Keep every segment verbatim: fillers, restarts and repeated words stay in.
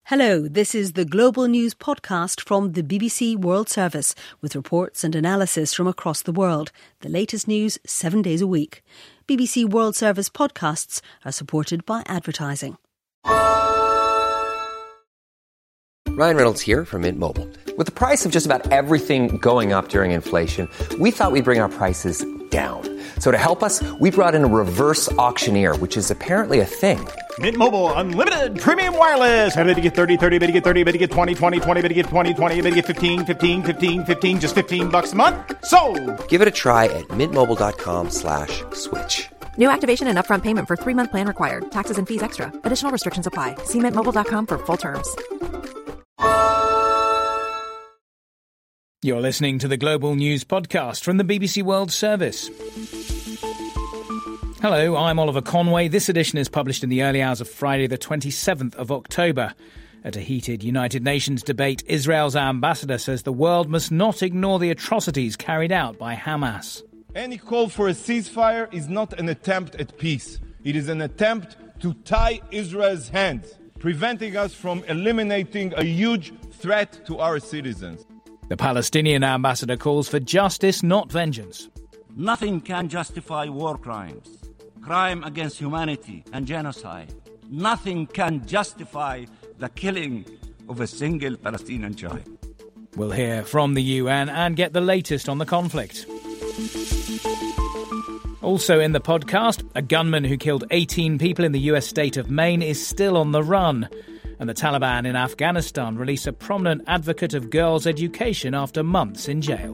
Hello, this is the Global News podcast from the B B C World Service with reports and analysis from across the world. The latest news seven days a week. B B C World Service podcasts are supported by advertising. Ryan Reynolds here from Mint Mobile. With the price of just about everything going up during inflation, we thought we'd bring our prices down. So to help us, we brought in a reverse auctioneer, which is apparently a thing. Mint Mobile Unlimited Premium Wireless. How to get thirty, thirty, bit to get thirty, bit to get twenty, twenty, twenty, bit to get twenty, twenty, bit to get fifteen, fifteen, fifteen, fifteen, just fifteen bucks a month? Sold! Give it a try at mintmobile.com slash switch. New activation and upfront payment for three-month plan required. Taxes and fees extra. Additional restrictions apply. See mint mobile dot com for full terms. You're listening to the Global News podcast from the B B C World Service. Hello, I'm Oliver Conway. This edition is published in the early hours of Friday, the twenty-seventh of October. At a heated United Nations debate, Israel's ambassador says the world must not ignore the atrocities carried out by Hamas. Any call for a ceasefire is not an attempt at peace. It is an attempt to tie Israel's hands, preventing us from eliminating a huge threat to our citizens. The Palestinian ambassador calls for justice, not vengeance. Nothing can justify war crimes, crime against humanity and genocide. Nothing can justify the killing of a single Palestinian child. We'll hear from the U N and get the latest on the conflict. Also in the podcast, a gunman who killed eighteen people in the U S state of Maine is still on the run. And the Taliban in Afghanistan release a prominent advocate of girls' education after months in jail.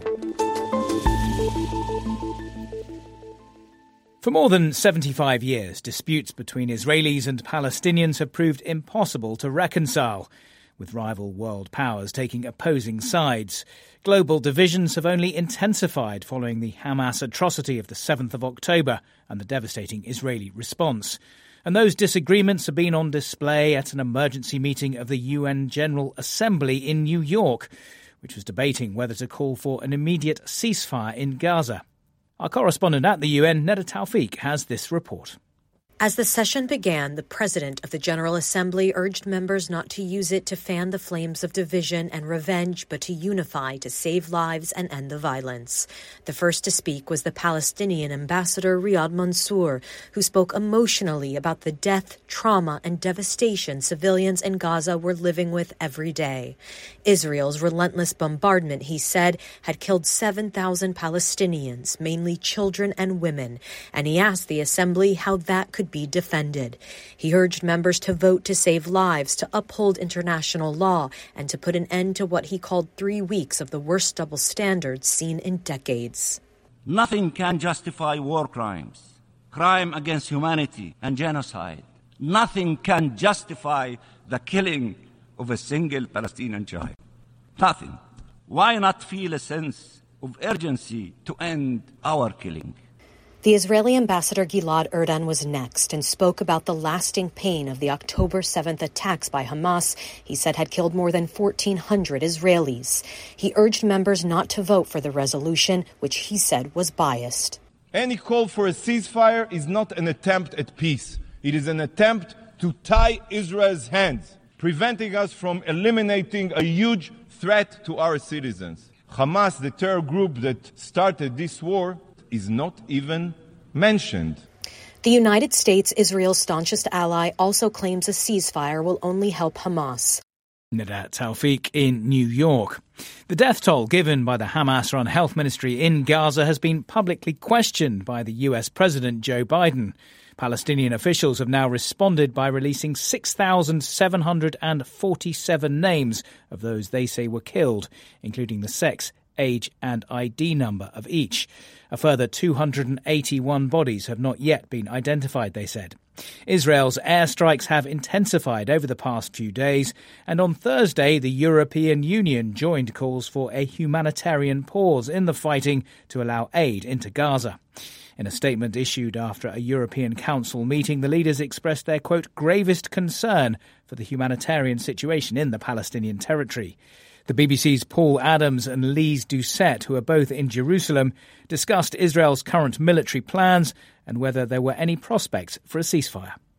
For more than seventy-five years, disputes between Israelis and Palestinians have proved impossible to reconcile, with rival world powers taking opposing sides. Global divisions have only intensified following the Hamas atrocity of the seventh of October and the devastating Israeli response. And those disagreements have been on display at an emergency meeting of the U N General Assembly in New York, which was debating whether to call for an immediate ceasefire in Gaza. Our correspondent at the U N, Neda Tawfiq, has this report. As the session began, the President of the General Assembly urged members not to use it to fan the flames of division and revenge, but to unify to save lives and end the violence. The first to speak was the Palestinian ambassador Riyad Mansour, who spoke emotionally about the death, trauma, and devastation civilians in Gaza were living with every day. Israel's relentless bombardment, he said, had killed seven thousand Palestinians, mainly children and women, and he asked the Assembly how that could be defended. He urged members to vote to save lives, to uphold international law, and to put an end to what he called three weeks of the worst double standards seen in decades. Nothing can justify war crimes, crime against humanity and genocide. Nothing can justify the killing of a single Palestinian child. Nothing. Why not feel a sense of urgency to end our killing? The Israeli ambassador Gilad Erdan was next and spoke about the lasting pain of the October seventh attacks by Hamas he said had killed more than fourteen hundred Israelis. He urged members not to vote for the resolution, which he said was biased. Any call for a ceasefire is not an attempt at peace. It is an attempt to tie Israel's hands, preventing us from eliminating a huge threat to our citizens. Hamas, the terror group that started this war, is not even mentioned. The United States, Israel's staunchest ally, also claims a ceasefire will only help Hamas. Neda Tawfiq in New York. The death toll given by the Hamas-run health ministry in Gaza has been publicly questioned by the U S President Joe Biden. Palestinian officials have now responded by releasing six thousand seven hundred forty-seven names of those they say were killed, including the sex, age and I D number of each. A further two hundred eighty-one bodies have not yet been identified, they said. Israel's airstrikes have intensified over the past few days, and on Thursday the European Union joined calls for a humanitarian pause in the fighting to allow aid into Gaza. In a statement issued after a European Council meeting, the leaders expressed their, quote, gravest concern for the humanitarian situation in the Palestinian territory. The B B C's Paul Adams and Lise Doucette, who are both in Jerusalem, discussed Israel's current military plans and whether there were any prospects for a ceasefire.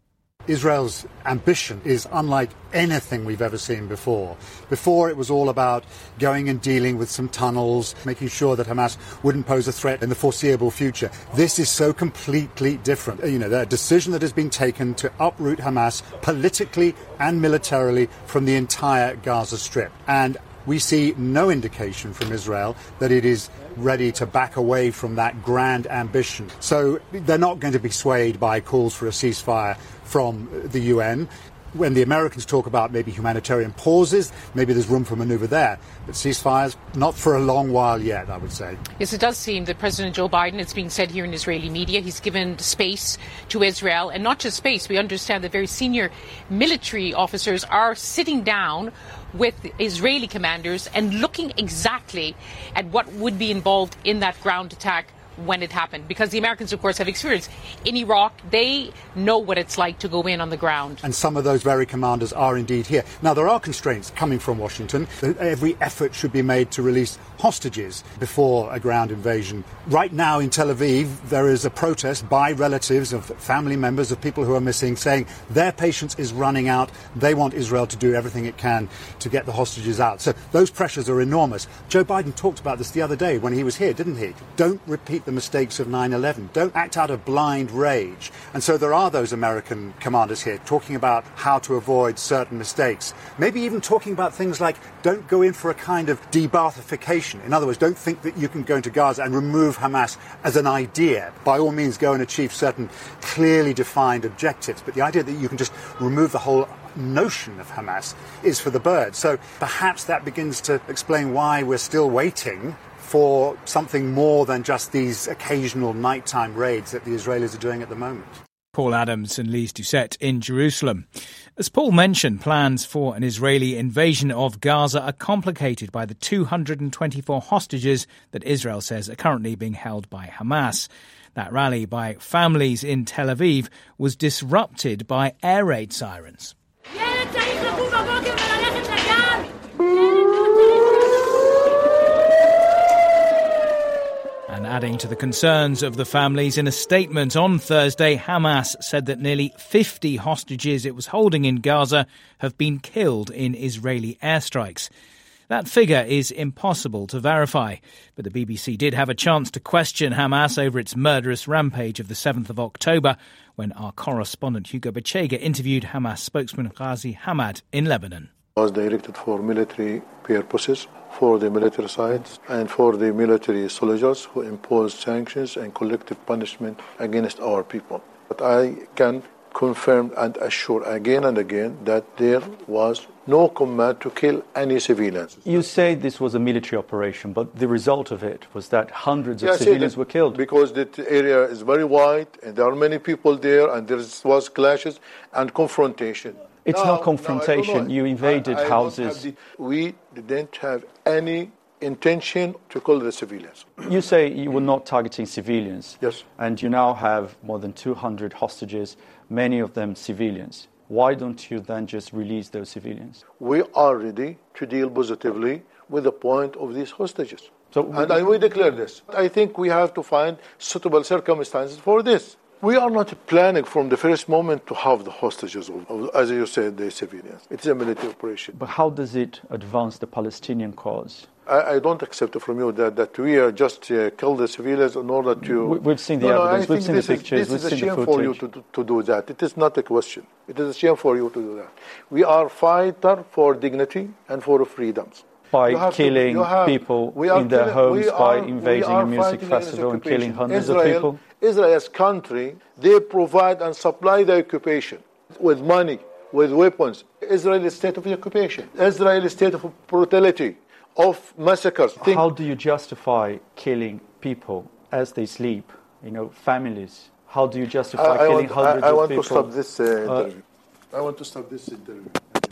Israel's ambition is unlike anything we've ever seen before. Before, it was all about going and dealing with some tunnels, making sure that Hamas wouldn't pose a threat in the foreseeable future. This is so completely different. You know, the decision that has been taken to uproot Hamas politically and militarily from the entire Gaza Strip. And we see no indication from Israel that it is ready to back away from that grand ambition. So they're not going to be swayed by calls for a ceasefire from the U N. When the Americans talk about maybe humanitarian pauses, maybe there's room for manoeuvre there. But ceasefires, not for a long while yet, I would say. Yes, it does seem that President Joe Biden, it's being said here in Israeli media, he's given space to Israel. And not just space, we understand that very senior military officers are sitting down with Israeli commanders and looking exactly at what would be involved in that ground attack when it happened. Because the Americans, of course, have experience in Iraq. They know what it's like to go in on the ground. And some of those very commanders are indeed here. Now, there are constraints coming from Washington. Every effort should be made to release hostages before a ground invasion. Right now in Tel Aviv, there is a protest by relatives of family members of people who are missing, saying their patience is running out. They want Israel to do everything it can to get the hostages out. So those pressures are enormous. Joe Biden talked about this the other day when he was here, didn't he? Don't repeat the mistakes of nine eleven. Don't act out of blind rage. And so there are those American commanders here talking about how to avoid certain mistakes. Maybe even talking about things like don't go in for a kind of de-Baathification. In other words, don't think that you can go into Gaza and remove Hamas as an idea. By all means, go and achieve certain clearly defined objectives. But the idea that you can just remove the whole notion of Hamas is for the birds. So perhaps that begins to explain why we're still waiting for something more than just these occasional nighttime raids that the Israelis are doing at the moment. Paul Adams and Lise Doucette in Jerusalem. As Paul mentioned, plans for an Israeli invasion of Gaza are complicated by the two hundred twenty-four hostages that Israel says are currently being held by Hamas. That rally by families in Tel Aviv was disrupted by air raid sirens. And adding to the concerns of the families, in a statement on Thursday, Hamas said that nearly fifty hostages it was holding in Gaza have been killed in Israeli airstrikes. That figure is impossible to verify, but the B B C did have a chance to question Hamas over its murderous rampage of the seventh of October when our correspondent Hugo Bachega interviewed Hamas spokesman Ghazi Hamad in Lebanon. It was directed for military purposes, for the military sites and for the military soldiers who imposed sanctions and collective punishment against our people. But I can confirm and assure again and again that there was no command to kill any civilians. You say this was a military operation, but the result of it was that hundreds of yeah, civilians were killed. Because the area is very wide and there are many people there and there was clashes and confrontation. It's no, not confrontation. No, you invaded I, I houses. The, we didn't have any intention to kill the civilians. You say you were not targeting civilians. Yes. And you now have more than two hundred hostages, many of them civilians. Why don't you then just release those civilians? We are ready to deal positively with the point of these hostages. So, and I will declare this. I think we have to find suitable circumstances for this. We are not planning from the first moment to have the hostages, of, as you said, the civilians. It's a military operation. But how does it advance the Palestinian cause? I, I don't accept from you that, that we are just uh, kill the civilians in order to... We, we've seen the no, evidence, no, we've seen the pictures, is, we've seen the footage. This is a shame for you to, to, to do that. It is not a question. It is a shame for you to do that. We are fighter for dignity and for freedoms. By killing to, have, people in their homes, are, by invading a music festival and killing hundreds Israel, of people? Israel's country, they provide and supply the occupation with money, with weapons. Israel is state of occupation. Israel is state of brutality, of massacres. Think How do you justify killing people as they sleep, you know, families? How do you justify I, I killing want, hundreds I, I of people? I want to stop this uh, interview. Uh, I want to stop this interview.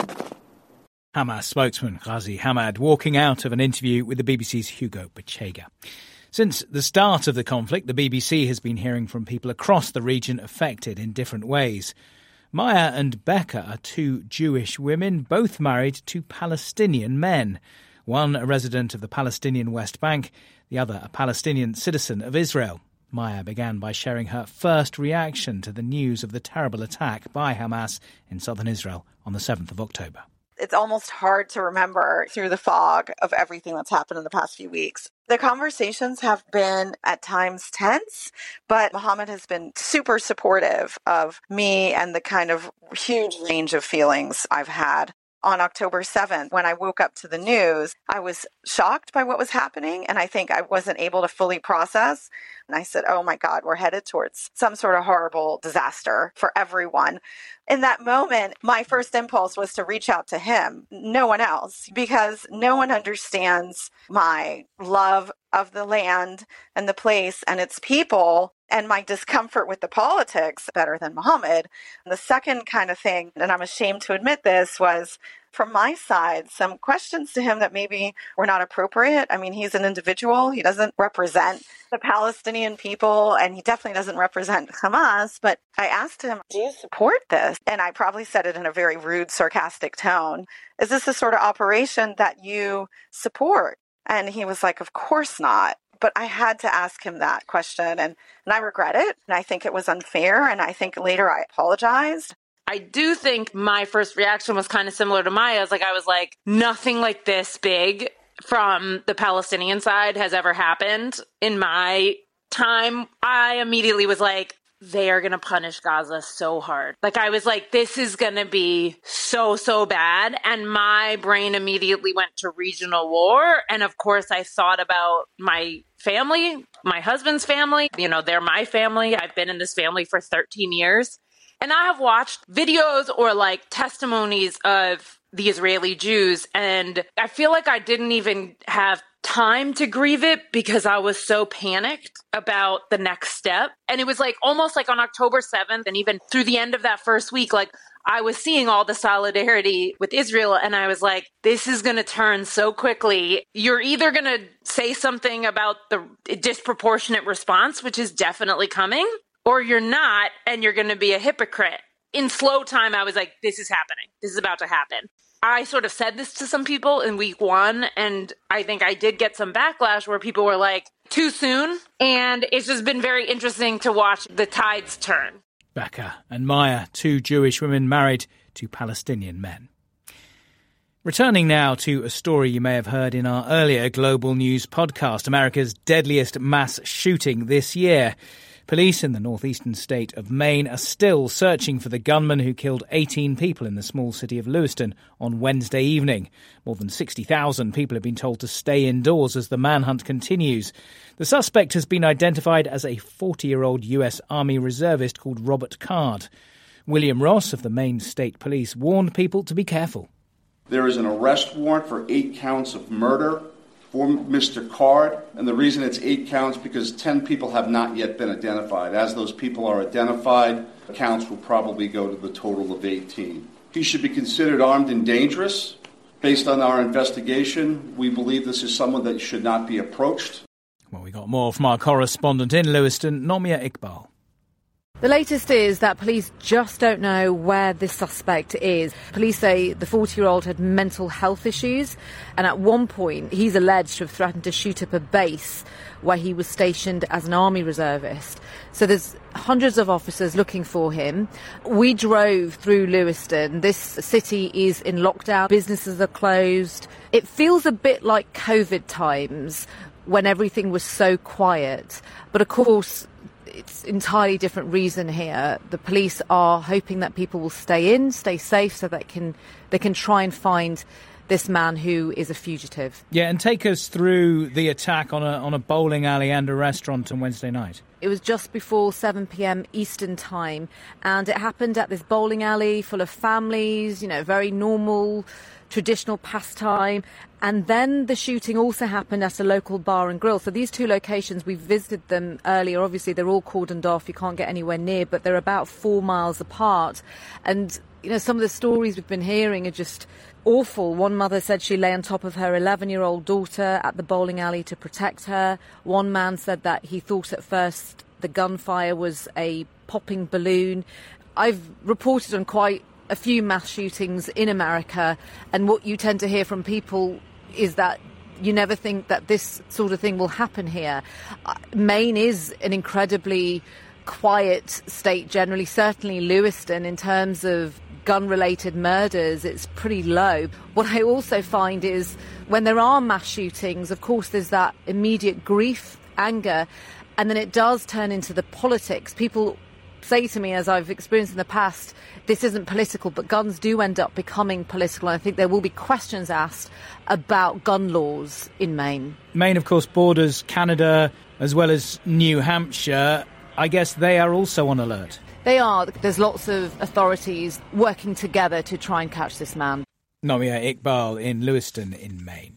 Hamas spokesman Ghazi Hamad walking out of an interview with the B B C's Hugo Bachega. Since the start of the conflict, the B B C has been hearing from people across the region affected in different ways. Maya and Becca are two Jewish women, both married to Palestinian men. One a resident of the Palestinian West Bank, the other a Palestinian citizen of Israel. Maya began by sharing her first reaction to the news of the terrible attack by Hamas in southern Israel on the seventh of October. It's almost hard to remember through the fog of everything that's happened in the past few weeks. The conversations have been at times tense, but Mohammed has been super supportive of me and the kind of huge range of feelings I've had. On October seventh, when I woke up to the news, I was shocked by what was happening, and I think I wasn't able to fully process. And I said, oh my God, we're headed towards some sort of horrible disaster for everyone. In that moment, my first impulse was to reach out to him, no one else, because no one understands my love of the land and the place and its people and my discomfort with the politics better than Mohammed. And the second kind of thing, and I'm ashamed to admit this, was from my side, some questions to him that maybe were not appropriate. I mean, he's an individual. He doesn't represent the Palestinian people, and he definitely doesn't represent Hamas. But I asked him, do you support this? And I probably said it in a very rude, sarcastic tone. Is this the sort of operation that you support? And he was like, of course not. But I had to ask him that question, and, and I regret it. And I think it was unfair, and I think later I apologized. I do think my first reaction was kind of similar to Maya's. Like, I was like, nothing like this big from the Palestinian side has ever happened in my time. I immediately was like, they are going to punish Gaza so hard. Like, I was like, this is going to be so, so bad. And my brain immediately went to regional war. And of course, I thought about my family, my husband's family. You know, they're my family. I've been in this family for thirteen years. And I have watched videos or like testimonies of the Israeli Jews, and I feel like I didn't even have time to grieve it because I was so panicked about the next step. And it was like almost like on October seventh, and even through the end of that first week, like I was seeing all the solidarity with Israel, and I was like, this is going to turn so quickly. You're either going to say something about the disproportionate response, which is definitely coming, or you're not, and you're going to be a hypocrite. In slow time, I was like, this is happening. This is about to happen. I sort of said this to some people in week one, and I think I did get some backlash where people were like, too soon. And it's just been very interesting to watch the tides turn. Becca and Maya, two Jewish women married to Palestinian men. Returning now to a story you may have heard in our earlier Global News podcast, America's deadliest mass shooting this year. Police in the northeastern state of Maine are still searching for the gunman who killed eighteen people in the small city of Lewiston on Wednesday evening. More than sixty thousand people have been told to stay indoors as the manhunt continues. The suspect has been identified as a forty-year-old U S Army reservist called Robert Card. William Ross of the Maine State Police warned people to be careful. There is an arrest warrant for eight counts of murder for Mister Card, and the reason it's eight counts because ten people have not yet been identified. As those people are identified, counts will probably go to the total of eighteen. He should be considered armed and dangerous. Based on our investigation, we believe this is someone that should not be approached. Well, we got more from our correspondent in Lewiston, Nomia Iqbal. The latest is that police just don't know where this suspect is. Police say the forty-year-old had mental health issues, and at one point he's alleged to have threatened to shoot up a base where he was stationed as an army reservist. So there's hundreds of officers looking for him. We drove through Lewiston. This city is in lockdown. Businesses are closed. It feels a bit like COVID times when everything was so quiet. But of course, it's entirely different reason here. The police are hoping that people will stay in, stay safe, so that they can they can try and find this man who is a fugitive. Yeah, and take us through the attack on a on a bowling alley and a restaurant on Wednesday night. It was just before seven p.m. Eastern time, and it happened at this bowling alley full of families, you know, very normal, traditional pastime. And then the shooting also happened at a local bar and grill. So these two locations, we visited them earlier. Obviously, they're all cordoned off. You can't get anywhere near, but they're about four miles apart. And, you know, some of the stories we've been hearing are just awful. One mother said she lay on top of her eleven-year-old daughter at the bowling alley to protect her. One man said that he thought at first the gunfire was a popping balloon. I've reported on quite a few mass shootings in America, and what you tend to hear from people is that You never think that this sort of thing will happen here. Uh, Maine is an incredibly quiet state generally, certainly Lewiston in terms of gun-related murders, it's pretty low. What I also find is when there are mass shootings, of course there's that immediate grief, anger, and then it does turn into the politics. People say to me, as I've experienced in the past, this isn't political, but guns do end up becoming political. And I think there will be questions asked about gun laws in Maine. Maine, of course, borders Canada as well as New Hampshire. I guess they are also on alert. They are. There's lots of authorities working together to try and catch this man. Nomia Iqbal in Lewiston in Maine.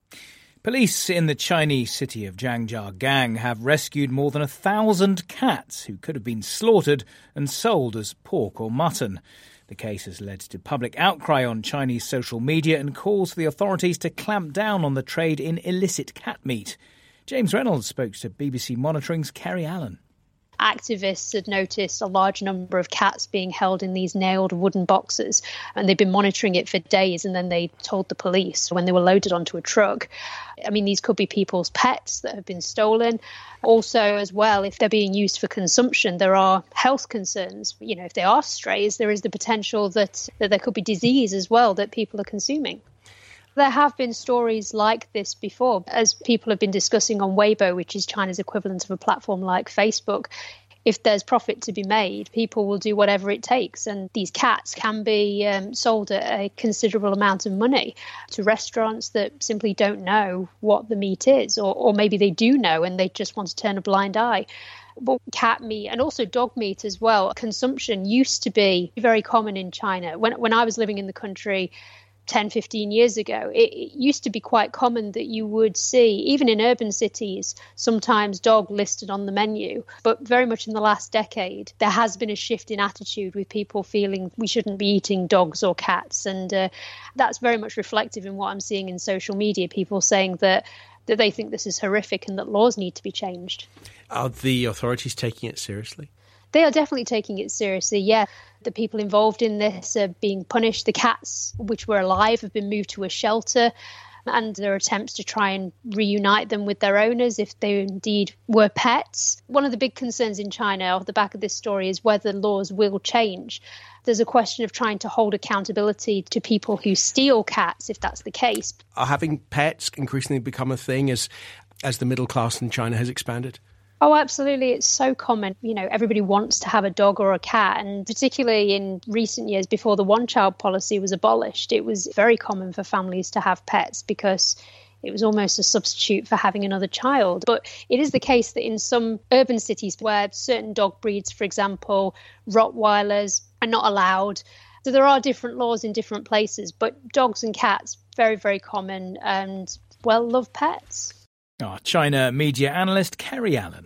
Police in the Chinese city of Zhangjiagang have rescued more than a thousand cats who could have been slaughtered and sold as pork or mutton. The case has led to public outcry on Chinese social media and calls for the authorities to clamp down on the trade in illicit cat meat. James Reynolds spoke to B B C Monitoring's Kerry Allen. Activists had noticed a large number of cats being held in these nailed wooden boxes, and they'd been monitoring it for days, and then they told the police when they were loaded onto a truck. I mean, these could be people's pets that have been stolen. Also, as well, if they're being used for consumption, there are health concerns. You know, if they are strays, there is the potential that, that there could be disease as well that people are consuming. There have been stories like this before, as people have been discussing on Weibo, which is China's equivalent of a platform like Facebook. If there's profit to be made, people will do whatever it takes. And these cats can be um, sold at a considerable amount of money to restaurants that simply don't know what the meat is, or, or maybe they do know and they just want to turn a blind eye. But cat meat and also dog meat as well, consumption used to be very common in China. When, when I was living in the country, ten, fifteen years ago, it, it used to be quite common that you would see, even in urban cities, sometimes dog listed on the menu. But very much in the last decade, there has been a shift in attitude with people feeling we shouldn't be eating dogs or cats. And uh, that's very much reflective in what I'm seeing in social media, people saying that, that they think this is horrific and that laws need to be changed. Are the authorities taking it seriously? They are definitely taking it seriously, yeah. The people involved in this are being punished. The cats, which were alive, have been moved to a shelter, and there are attempts to try and reunite them with their owners if they indeed were pets. One of the big concerns in China off the back of this story is whether laws will change. There's a question of trying to hold accountability to people who steal cats, if that's the case. Are having pets increasingly become a thing as as the middle class in China has expanded? Oh, absolutely. It's so common. You know, everybody wants to have a dog or a cat. And particularly in recent years, before the one-child policy was abolished, it was very common for families to have pets because it was almost a substitute for having another child. But it is the case that in some urban cities where certain dog breeds, for example, Rottweilers, are not allowed. So there are different laws in different places. But dogs and cats, very, very common and well-loved pets. Our China media analyst, Kerry Allen.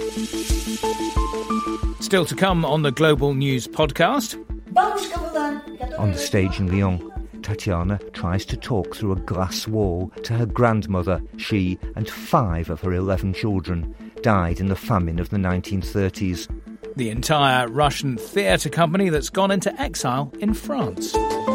Still to come on the Global News podcast. On the stage in Lyon, Tatiana tries to talk through a glass wall to her grandmother. She and five of her eleven children died in the famine of the nineteen thirties. The entire Russian theatre company that's gone into exile in France.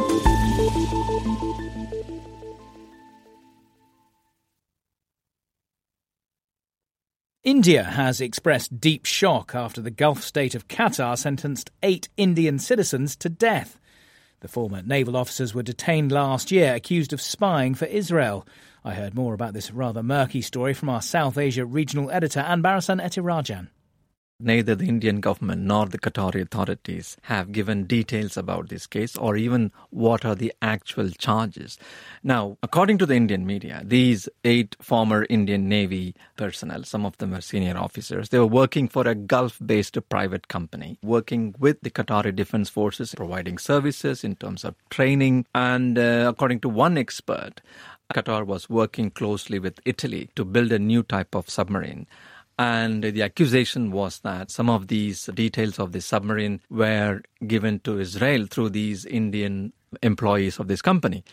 India has expressed deep shock after the Gulf state of Qatar sentenced eight Indian citizens to death. The former naval officers were detained last year, accused of spying for Israel. I heard more about this rather murky story from our South Asia regional editor, Anbarasan Etirajan. Neither the Indian government nor the Qatari authorities have given details about this case or even what are the actual charges. Now, according to the Indian media, these eight former Indian Navy personnel, some of them are senior officers, they were working for a Gulf-based private company, working with the Qatari Defense Forces, providing services in terms of training. And uh, according to one expert, Qatar was working closely with Italy to build a new type of submarine. And the accusation was that some of these details of the submarine were given to Israel through these Indian employees of this company.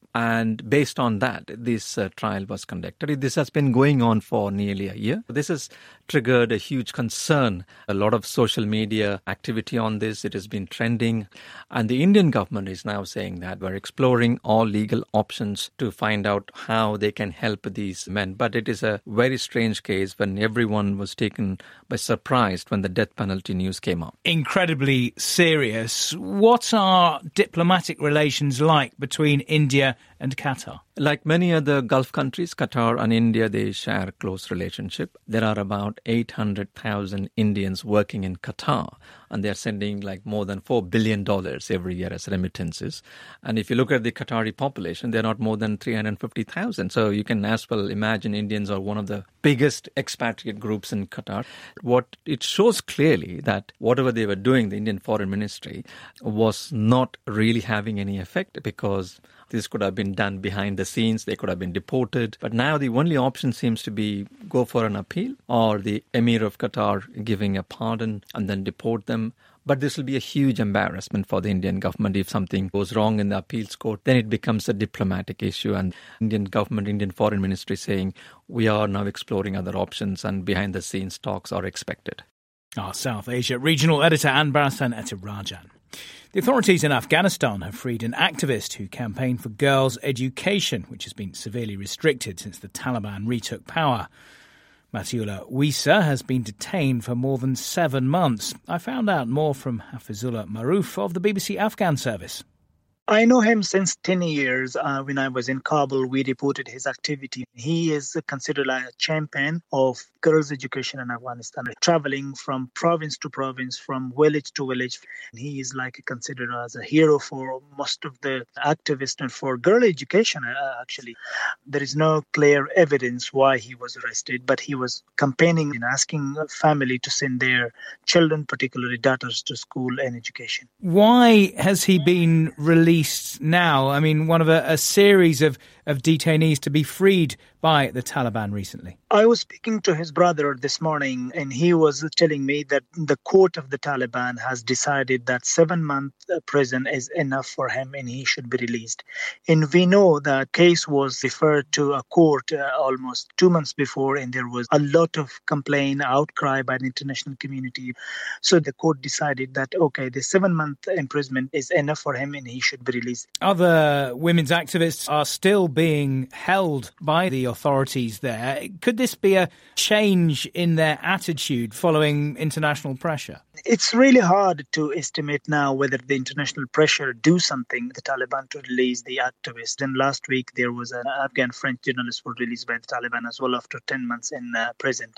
And based on that, this uh, trial was conducted. This has been going on for nearly a year. This has triggered a huge concern, a lot of social media activity on this. It has been trending. And the Indian government is now saying that we're exploring all legal options to find out how they can help these men. But it is a very strange case when everyone was taken by surprise when the death penalty news came out. Incredibly serious. What are diplomatic relations like between India and Qatar? Like many other Gulf countries, Qatar and India, they share a close relationship. There are about eight hundred thousand Indians working in Qatar, and they're sending like more than four billion dollars every year as remittances. And if you look at the Qatari population, they're not more than three hundred fifty thousand. So you can as well imagine Indians are one of the biggest expatriate groups in Qatar. What it shows clearly that whatever they were doing, the Indian Foreign Ministry, was not really having any effect, because this could have been done behind the scenes. They could have been deported. But now the only option seems to be go for an appeal, or the Emir of Qatar giving a pardon and then deport them. But this will be a huge embarrassment for the Indian government. If something goes wrong in the appeals court, then it becomes a diplomatic issue. And Indian government, Indian Foreign Ministry saying, we are now exploring other options, and behind the scenes talks are expected. Our South Asia regional editor Anbarasan Ethirajan. The authorities in Afghanistan have freed an activist who campaigned for girls' education, which has been severely restricted since the Taliban retook power. Matiullah Wisa has been detained for more than seven months. I found out more from Hafizullah Maroof of the B B C Afghan service. I know him since ten years. Uh, when I was in Kabul, we reported his activity. He is considered like a champion of girls' education in Afghanistan, traveling from province to province, from village to village. He is like considered as a hero for most of the activists and for girl education, uh, actually. There is no clear evidence why he was arrested, but he was campaigning and asking family to send their children, particularly daughters, to school and education. Why has he been released now? I mean, one of a, a series of, of detainees to be freed by the Taliban recently. I was speaking to his brother this morning, and he was telling me that the court of the Taliban has decided that seven-month prison is enough for him and he should be released. And we know that case was referred to a court uh, almost two months before, and there was a lot of complaint, outcry by the international community. So the court decided that, okay, the seven-month imprisonment is enough for him and he should be released. Other women's activists are still being held by the authorities there. Could this be a change in their attitude following international pressure? It's really hard to estimate now whether the international pressure do something, the Taliban, to release the activists. And last week there was an Afghan French journalist who was released by the Taliban as well after ten months in uh, prison.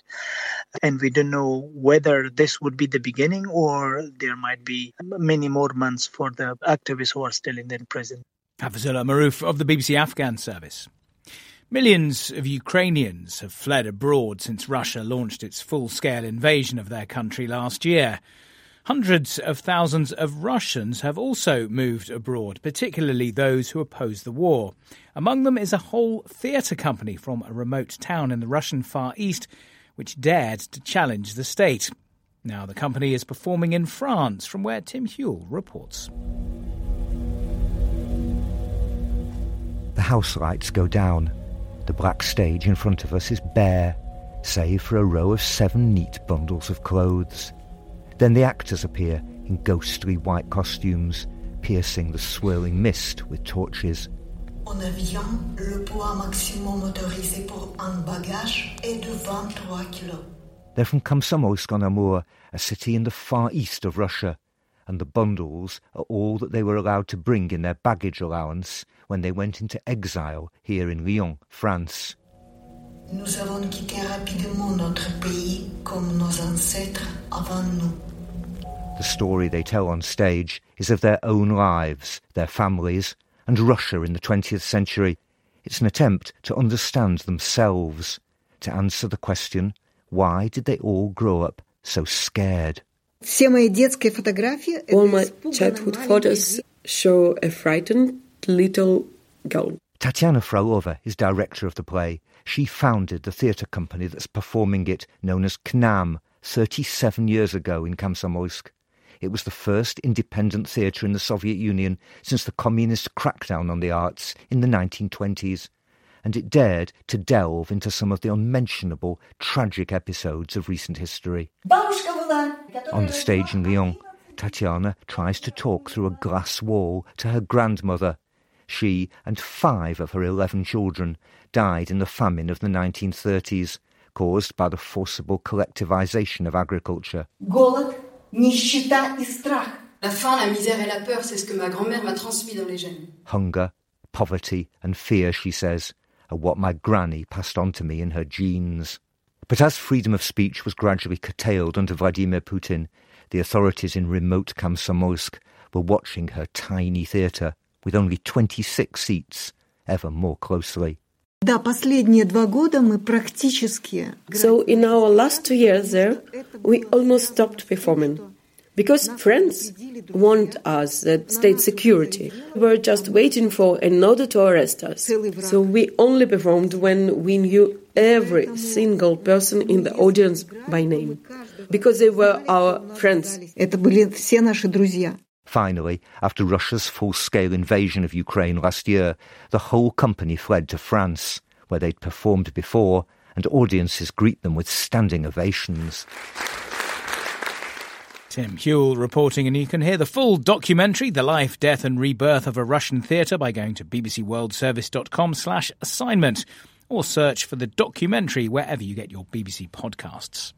And we don't know whether this would be the beginning or there might be many more months for the activists who are still in the prison. Hafizullah Maroof of the B B C Afghan service. Millions of Ukrainians have fled abroad since Russia launched its full-scale invasion of their country last year. Hundreds of thousands of Russians have also moved abroad, particularly those who oppose the war. Among them is a whole theatre company from a remote town in the Russian Far East, which dared to challenge the state. Now the company is performing in France, from where Tim Hewell reports. The house lights go down. The black stage in front of us is bare, save for a row of seven neat bundles of clothes. Then the actors appear in ghostly white costumes, piercing the swirling mist with torches. En avion, le poids maximum autorisé pour un bagage est de twenty-three kilos. They're from Komsomolsk-on-Amur, a city in the far east of Russia, and the bundles are all that they were allowed to bring in their baggage allowance when they went into exile here in Lyon, France. Nous avons quitté rapidement notre pays comme nos ancêtres avant nous. The story they tell on stage is of their own lives, their families, and Russia in the twentieth century. It's an attempt to understand themselves, to answer the question, why did they all grow up so scared? All my childhood photos show a frightened little girl. Tatiana Frolova is director of the play. She founded the theatre company that's performing it, known as K N A M, thirty-seven years ago in Komsomolsk. It was the first independent theatre in the Soviet Union since the communist crackdown on the arts in the nineteen twenties, and it dared to delve into some of the unmentionable, tragic episodes of recent history. On the stage in Lyon, Tatiana tries to talk through a glass wall to her grandmother. She and five of her eleven children died in the famine of the nineteen thirties, caused by the forcible collectivization of agriculture. Голод, нищета и страх. La faim, la misère et la peur, c'est ce que ma grand-mère m'a transmis dans les gènes. Hunger, poverty and fear, she says, are what my granny passed on to me in her genes. But as freedom of speech was gradually curtailed under Vladimir Putin, the authorities in remote Komsomolsk were watching her tiny theatre, with only twenty-six seats, ever more closely. So in our last two years there, we almost stopped performing. Because friends want us that state security. We were just waiting for an order to arrest us. So we only performed when we knew every single person in the audience by name. Because they were our friends. Finally, after Russia's full-scale invasion of Ukraine last year, the whole company fled to France, where they'd performed before, and audiences greet them with standing ovations. Tim Hewell reporting, and you can hear the full documentary, The Life, Death and Rebirth of a Russian Theatre, by going to bbcworldservice.com slash assignment, or search for the documentary wherever you get your B B C podcasts.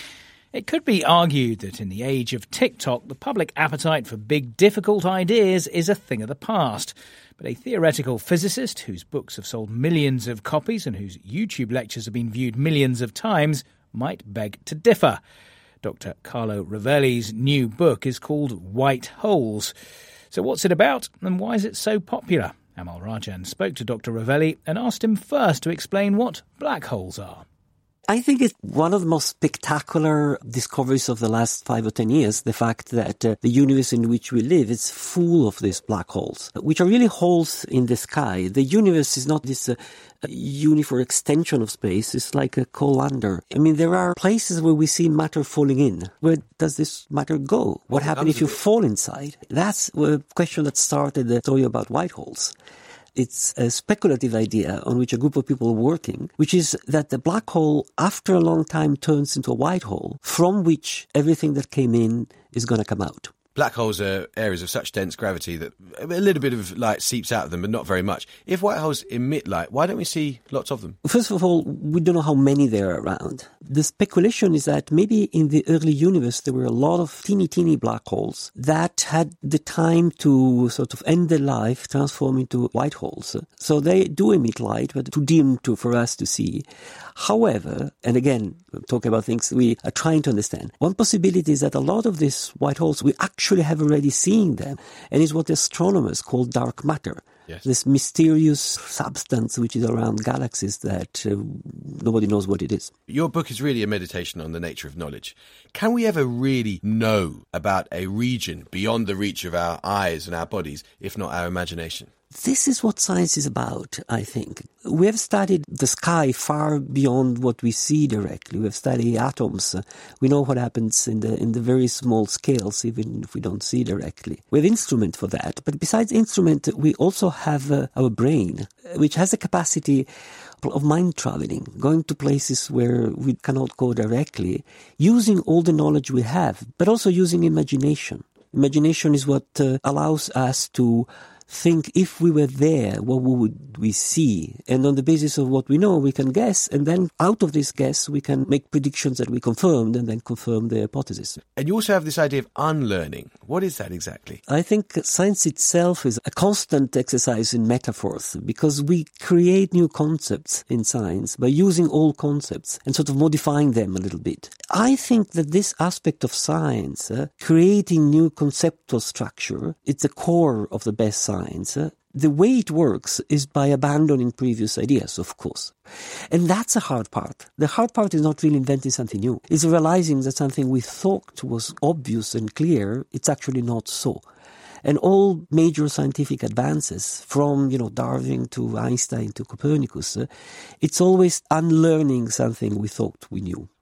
It could be argued that in the age of TikTok, the public appetite for big, difficult ideas is a thing of the past. But a theoretical physicist whose books have sold millions of copies and whose YouTube lectures have been viewed millions of times might beg to differ. Doctor Carlo Rovelli's new book is called White Holes. So what's it about and why is it so popular? Amal Rajan spoke to Doctor Rovelli and asked him first to explain what black holes are. I think it's one of the most spectacular discoveries of the last five or ten years, the fact that uh, the universe in which we live is full of these black holes, which are really holes in the sky. The universe is not this uh, uniform extension of space. It's like a colander. I mean, there are places where we see matter falling in. Where does this matter go? What happens if you fall inside? That's a question that started the story about white holes. It's a speculative idea on which a group of people are working, which is that the black hole, after a long time, turns into a white hole from which everything that came in is going to come out. Black holes are areas of such dense gravity that a little bit of light seeps out of them, but not very much. If white holes emit light, why don't we see lots of them? First of all, we don't know how many there are around. The speculation is that maybe in the early universe there were a lot of teeny, teeny black holes that had the time to sort of end their life, transform into white holes. So they do emit light, but too dim to, for us to see. However, and again, I'm talking about things we are trying to understand, one possibility is that a lot of these white holes, we actually have already seen them, and it's what the astronomers call dark matter. Yes. This mysterious substance which is around galaxies that uh, nobody knows what it is. Your book is really a meditation on the nature of knowledge. Can we ever really know about a region beyond the reach of our eyes and our bodies, if not our imagination? This is what science is about, I think. We have studied the sky far beyond what we see directly. We have studied atoms. We know what happens in the in the very small scales, even if we don't see directly. We have instrument for that. But besides instrument, we also have uh, our brain, which has the capacity of mind traveling, going to places where we cannot go directly, using all the knowledge we have, but also using imagination. Imagination is what uh, allows us to think if we were there, what would we see? And on the basis of what we know, we can guess. And then out of this guess, we can make predictions that we confirmed and then confirm the hypothesis. And you also have this idea of unlearning. What is that exactly? I think science itself is a constant exercise in metaphors because we create new concepts in science by using old concepts and sort of modifying them a little bit. I think that this aspect of science, uh, creating new conceptual structure, it's the core of the best science. Uh, the way it works is by abandoning previous ideas, of course. And that's a hard part. The hard part is not really inventing something new. It's realizing that something we thought was obvious and clear, it's actually not so. And all major scientific advances, from, you know, Darwin to Einstein to Copernicus, uh, it's always unlearning something we thought we knew.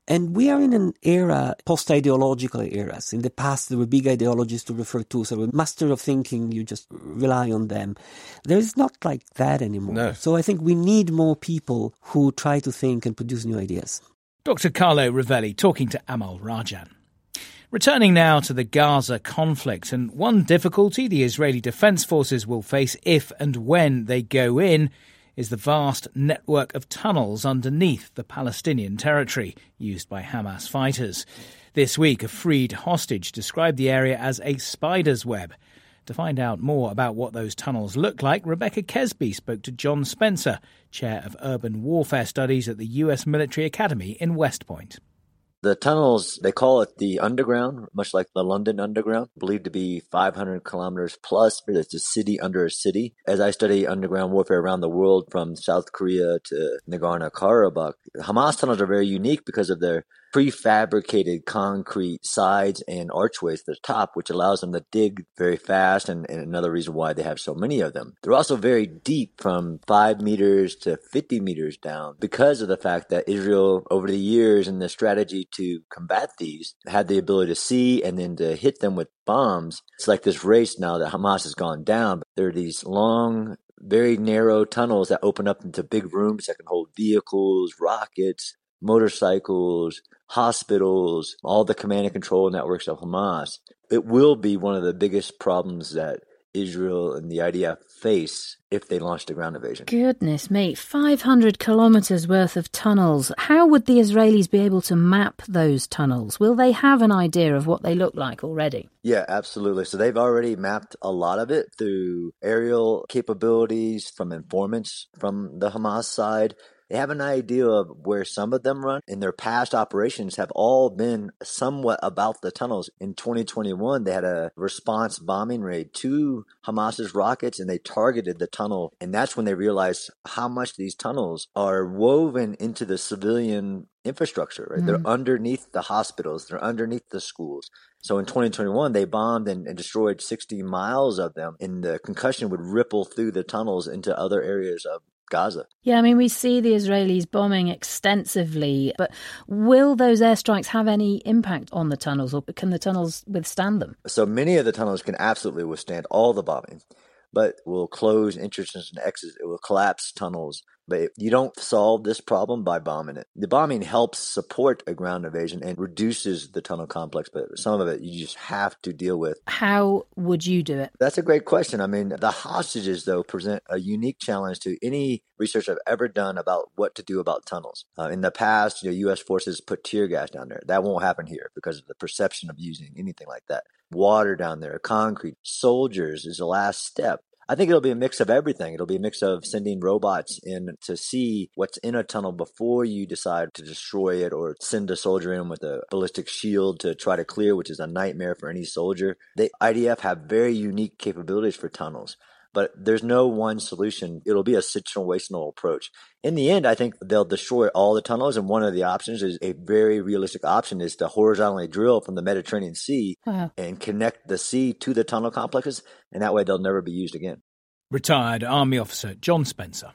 And we are in an era, post-ideological eras. In the past, there were big ideologies to refer to, so a master of thinking, you just rely on them. There's not like that anymore. No. So I think we need more people who try to think and produce new ideas. Doctor Carlo Rovelli talking to Amal Rajan. Returning now to the Gaza conflict, and one difficulty the Israeli Defence Forces will face if and when they go in is the vast network of tunnels underneath the Palestinian territory used by Hamas fighters. This week, a freed hostage described the area as a spider's web. To find out more about what those tunnels look like, Rebecca Kesby spoke to John Spencer, Chair of Urban Warfare Studies at the U S Military Academy in West Point. The tunnels, they call it the underground, much like the London Underground, believed to be five hundred kilometers plus, but it's a city under a city. As I study underground warfare around the world, from South Korea to Nagorno-Karabakh, Hamas tunnels are very unique because of their prefabricated concrete sides and archways to the top, which allows them to dig very fast, and, and another reason why they have so many of them. They're also very deep, from five meters to fifty meters down, because of the fact that Israel, over the years, in the strategy to combat these, had the ability to see and then to hit them with bombs. It's like this race now that Hamas has gone down. There are these long, very narrow tunnels that open up into big rooms that can hold vehicles, rockets, motorcycles, hospitals, all the command and control networks of Hamas. It will be one of the biggest problems that Israel and the I D F face if they launched a ground invasion. Goodness me, five hundred kilometres worth of tunnels. How would the Israelis be able to map those tunnels? Will they have an idea of what they look like already? Yeah, absolutely. So they've already mapped a lot of it through aerial capabilities from informants from the Hamas side. They have an idea of where some of them run, and their past operations have all been somewhat about the tunnels. In twenty twenty-one, they had a response bombing raid to Hamas's rockets, and they targeted the tunnel. And that's when they realized how much these tunnels are woven into the civilian infrastructure. Right? Mm. They're underneath the hospitals. They're underneath the schools. So in twenty twenty-one, they bombed and, and destroyed sixty miles of them, and the concussion would ripple through the tunnels into other areas of Gaza. Yeah, I mean, we see the Israelis bombing extensively, but will those airstrikes have any impact on the tunnels, or can the tunnels withstand them? So many of the tunnels can absolutely withstand all the bombing, but will close entrances and exits. It will collapse tunnels. But you don't solve this problem by bombing it. The bombing helps support a ground invasion and reduces the tunnel complex, but some of it you just have to deal with. How would you do it? That's a great question. I mean, the hostages, though, present a unique challenge to any research I've ever done about what to do about tunnels. Uh, in the past, you know, U S forces put tear gas down there. That won't happen here because of the perception of using anything like that. Water down there, concrete, soldiers is the last step. I think it'll be a mix of everything. It'll be a mix of sending robots in to see what's in a tunnel before you decide to destroy it, or send a soldier in with a ballistic shield to try to clear, which is a nightmare for any soldier. The I D F have very unique capabilities for tunnels, but there's no one solution. It'll be a situational approach. In the end, I think they'll destroy all the tunnels, and one of the options is a very realistic option is to horizontally drill from the Mediterranean Sea wow. and connect the sea to the tunnel complexes, and that way they'll never be used again. Retired Army Officer John Spencer.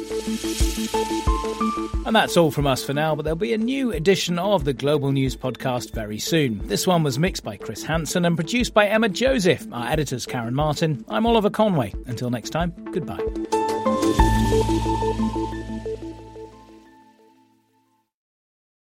And that's all from us for now, but there'll be a new edition of the Global News Podcast very soon. This one was mixed by Chris Hansen and produced by Emma Joseph. Our editor's Karen Martin. I'm Oliver Conway. Until next time, goodbye.